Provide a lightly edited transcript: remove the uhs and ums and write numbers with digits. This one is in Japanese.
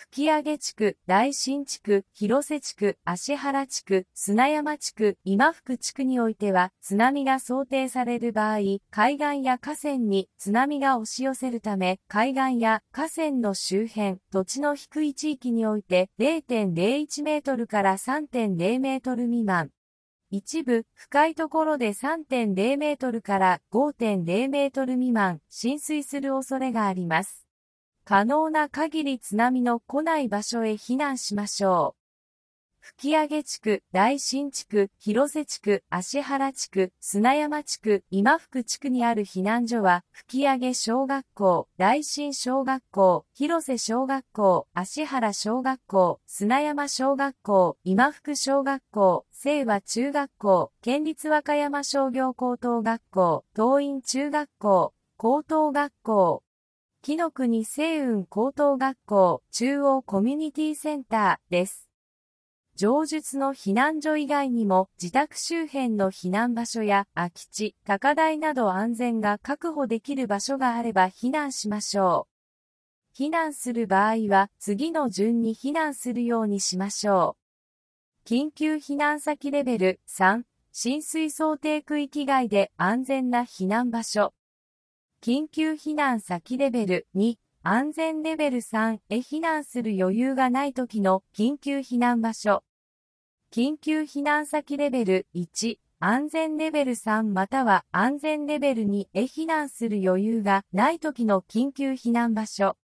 吹上地区、大新地区、広瀬地区、芦原地区、砂山地区、今福地区においては、津波が想定される場合、海岸や河川に津波が押し寄せるため、海岸や河川の周辺、土地の低い地域において、0.01 メートルから 3.0 メートル未満。一部、深いところで 3.0 メートルから 5.0 メートル未満、浸水する恐れがあります。可能な限り津波の来ない場所へ避難しましょう。吹上地区、大新地区、広瀬地区、芦原地区、砂山地区、今福地区にある避難所は、吹上小学校、大新小学校、広瀬小学校、芦原小学校、砂山小学校、今福小学校、清和中学校、県立和歌山商業高等学校、東院中学校、高等学校、紀の国星雲高等学校、中央コミュニティセンターです。上述の避難所以外にも、自宅周辺の避難場所や空き地、高台など安全が確保できる場所があれば避難しましょう。避難する場合は、次の順に避難するようにしましょう。緊急避難先レベル3、浸水想定区域外で安全な避難場所。緊急避難先レベル2、安全レベル3へ避難する余裕がない時の緊急避難場所。緊急避難先レベル1、安全レベル3または安全レベル2へ避難する余裕がない時の緊急避難場所。